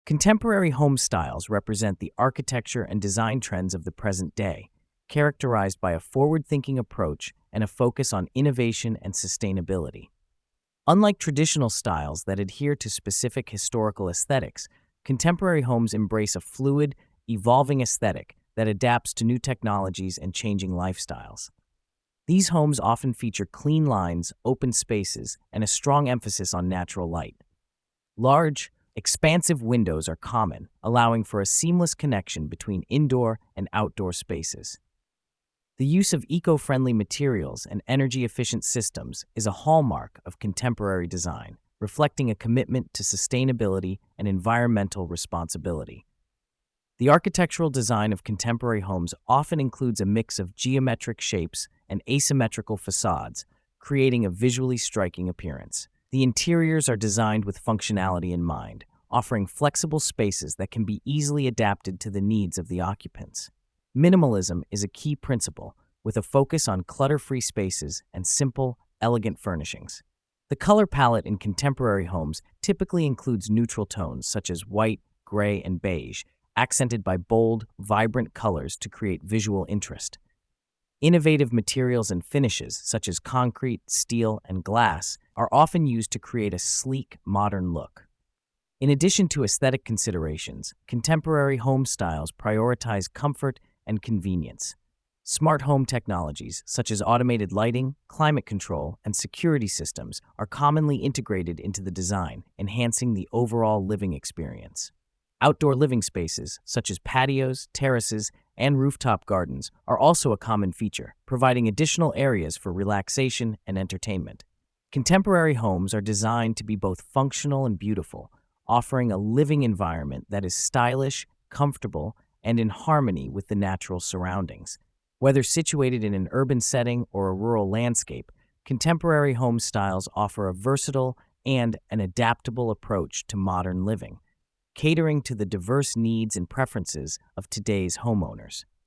Contemporary home styles represent the architecture and design trends of the present day, characterized by a forward-thinking approach and a focus on innovation and sustainability. Unlike traditional styles that adhere to specific historical aesthetics, contemporary homes embrace a fluid, evolving aesthetic that adapts to new technologies and changing lifestyles. These homes often feature clean lines, open spaces, and a strong emphasis on natural light. Large, expansive windows are common, allowing for a seamless connection between indoor and outdoor spaces. The use of eco-friendly materials and energy-efficient systems is a hallmark of contemporary design, reflecting a commitment to sustainability and environmental responsibility. The architectural design of contemporary homes often includes a mix of geometric shapes and asymmetrical facades, creating a visually striking appearance. The interiors are designed with functionality in mind, offering flexible spaces that can be easily adapted to the needs of the occupants. Minimalism is a key principle, with a focus on clutter-free spaces and simple, elegant furnishings. The color palette in contemporary homes typically includes neutral tones such as white, gray, and beige, accented by bold, vibrant colors to create visual interest. Innovative materials and finishes, such as concrete, steel, and glass, are often used to create a sleek, modern look. In addition to aesthetic considerations, contemporary home styles prioritize comfort and convenience. Smart home technologies, such as automated lighting, climate control, and security systems, are commonly integrated into the design, enhancing the overall living experience. Outdoor living spaces, such as patios, terraces, and rooftop gardens, are also a common feature, providing additional areas for relaxation and entertainment. Contemporary homes are designed to be both functional and beautiful, offering a living environment that is stylish, comfortable, and in harmony with the natural surroundings. Whether situated in an urban setting or a rural landscape, contemporary home styles offer a versatile and an adaptable approach to modern living, catering to the diverse needs and preferences of today's homeowners.